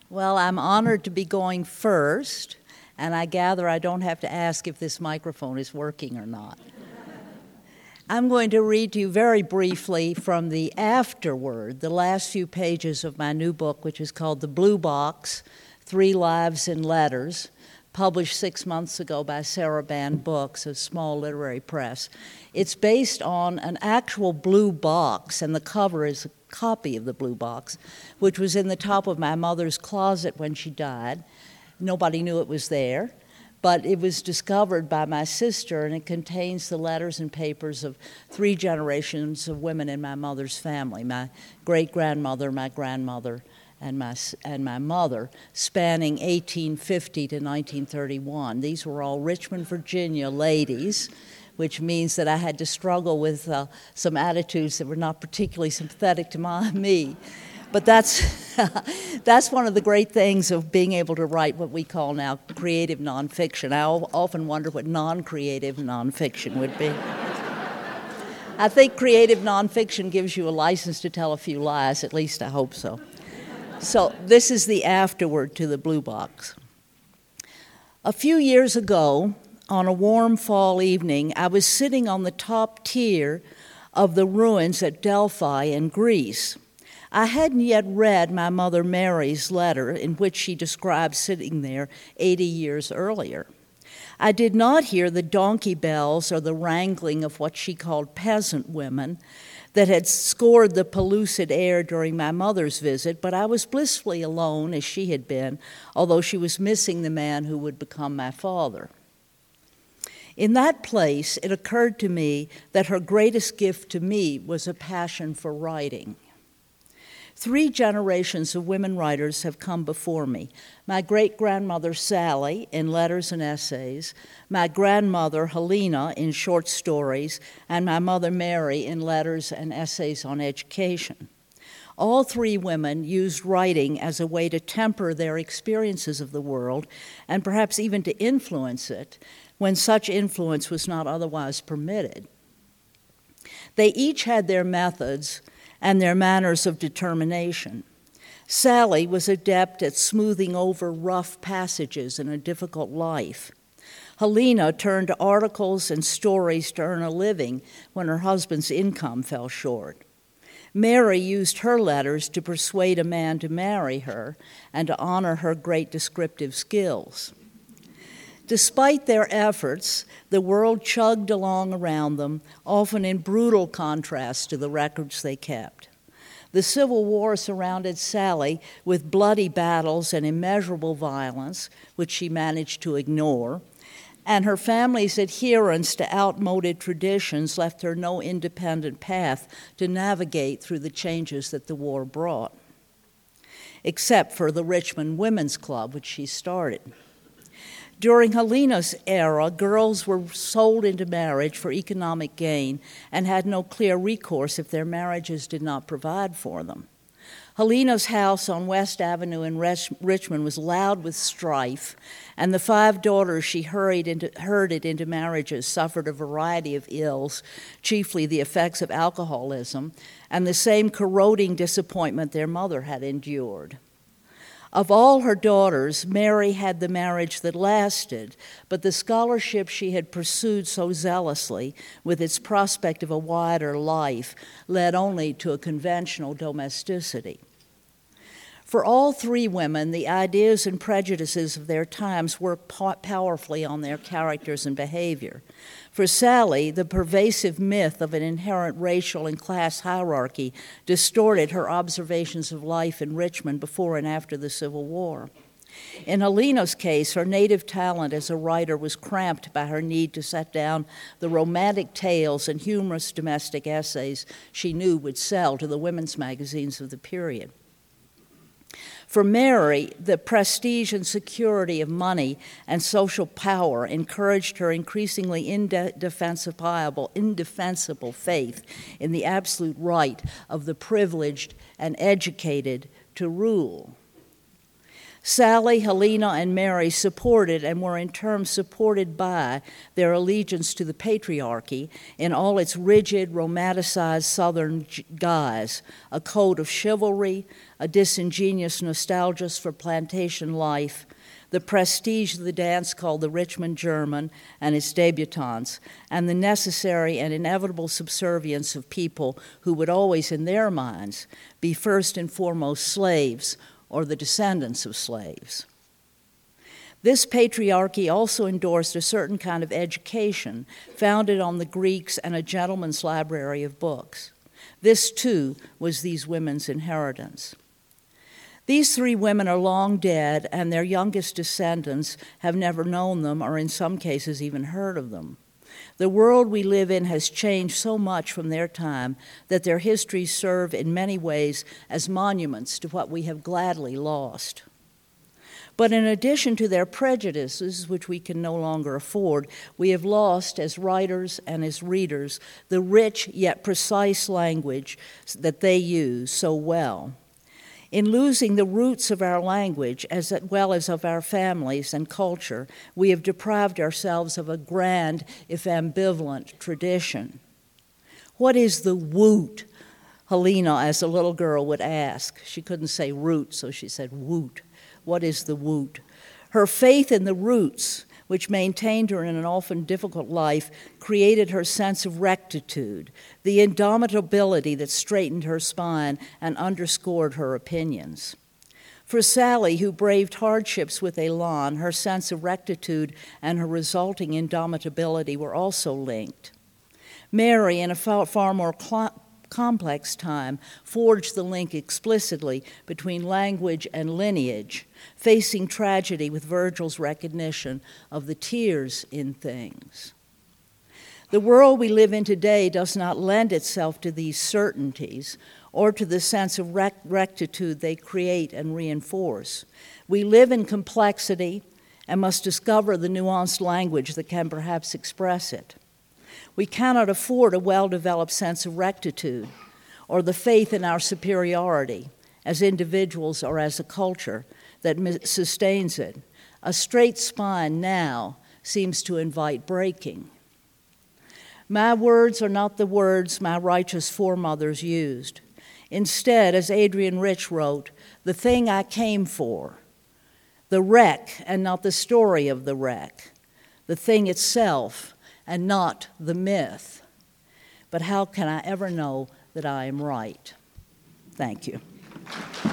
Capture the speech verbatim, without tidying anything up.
Well, I'm honored to be going first, and I gather I don't have to ask if this microphone is working or not. I'm going to read to you very briefly from the afterword, the last few pages of my new book, which is called The Blue Box, Three Lives in Letters, published six months ago by Sarabande Books, a small literary press. It's based on an actual blue box, and the cover is a copy of the blue box, which was in the top of my mother's closet when she died. Nobody knew it was there, but it was discovered by my sister, and it contains the letters and papers of three generations of women in my mother's family, my great-grandmother, my grandmother, and my and my mother, spanning eighteen fifty to nineteen thirty-one. These were all Richmond, Virginia ladies, which means that I had to struggle with uh, some attitudes that were not particularly sympathetic to my, me. But that's, that's one of the great things of being able to write what we call now creative nonfiction. I often wonder what non-creative nonfiction would be. I think creative nonfiction gives you a license to tell a few lies, at least I hope so. So this is the afterword to the Blue Box. A few years ago, on a warm fall evening, I was sitting on the top tier of the ruins at Delphi in Greece. I hadn't yet read my mother Mary's letter in which she described sitting there eighty years earlier. I did not hear the donkey bells or the wrangling of what she called peasant women that had scored the pellucid air during my mother's visit, but I was blissfully alone as she had been, although she was missing the man who would become my father. In that place, it occurred to me that her greatest gift to me was a passion for writing. Three generations of women writers have come before me. My great-grandmother Sally in letters and essays, my grandmother Helena in short stories, and my mother Mary in letters and essays on education. All three women used writing as a way to temper their experiences of the world and perhaps even to influence it when such influence was not otherwise permitted. They each had their methods and their manners of determination. Sally was adept at smoothing over rough passages in a difficult life. Helena turned to articles and stories to earn a living when her husband's income fell short. Mary used her letters to persuade a man to marry her and to honor her great descriptive skills. Despite their efforts, the world chugged along around them, often in brutal contrast to the records they kept. The Civil War surrounded Sally with bloody battles and immeasurable violence, which she managed to ignore, and her family's adherence to outmoded traditions left her no independent path to navigate through the changes that the war brought, except for the Richmond Women's Club, which she started. During Helena's era, girls were sold into marriage for economic gain and had no clear recourse if their marriages did not provide for them. Helena's house on West Avenue in Richmond was loud with strife, and the five daughters she hurried into, herded into marriages suffered a variety of ills, chiefly the effects of alcoholism, and the same corroding disappointment their mother had endured. Of all her daughters, Mary had the marriage that lasted, but the scholarship she had pursued so zealously, with its prospect of a wider life, led only to a conventional domesticity. For all three women, the ideas and prejudices of their times worked powerfully on their characters and behavior. For Sally, the pervasive myth of an inherent racial and class hierarchy distorted her observations of life in Richmond before and after the Civil War. In Helena's case, her native talent as a writer was cramped by her need to set down the romantic tales and humorous domestic essays she knew would sell to the women's magazines of the period. For Mary, the prestige and security of money and social power encouraged her increasingly indefensible, indefensible faith in the absolute right of the privileged and educated to rule. Sally, Helena, and Mary supported and were in turn supported by their allegiance to the patriarchy in all its rigid, romanticized Southern guise, a code of chivalry, a disingenuous nostalgia for plantation life, the prestige of the dance called the Richmond German and its debutantes, and the necessary and inevitable subservience of people who would always, in their minds, be first and foremost slaves or the descendants of slaves. This patriarchy also endorsed a certain kind of education founded on the Greeks and a gentleman's library of books. This, too, was these women's inheritance. These three women are long dead, and their youngest descendants have never known them or in some cases even heard of them. The world we live in has changed so much from their time that their histories serve in many ways as monuments to what we have gladly lost. But in addition to their prejudices, which we can no longer afford, we have lost, as writers and as readers, the rich yet precise language that they use so well. In losing the roots of our language, as well as of our families and culture, we have deprived ourselves of a grand, if ambivalent, tradition. What is the woot? Helena, as a little girl, would ask. She couldn't say root, so she said woot. What is the woot? Her faith in the roots, which maintained her in an often difficult life, created her sense of rectitude, the indomitability that straightened her spine and underscored her opinions. For Sally, who braved hardships with elan, her sense of rectitude and her resulting indomitability were also linked. Mary, in a far, far more cl- complex time, forged the link explicitly between language and lineage, facing tragedy with Virgil's recognition of the tears in things. The world we live in today does not lend itself to these certainties or to the sense of rect- rectitude they create and reinforce. We live in complexity and must discover the nuanced language that can perhaps express it. We cannot afford a well-developed sense of rectitude or the faith in our superiority as individuals or as a culture that sustains it. A straight spine now seems to invite breaking. My words are not the words my righteous foremothers used. Instead, as Adrienne Rich wrote, the thing I came for, the wreck and not the story of the wreck, the thing itself and not the myth. But how can I ever know that I am right? Thank you.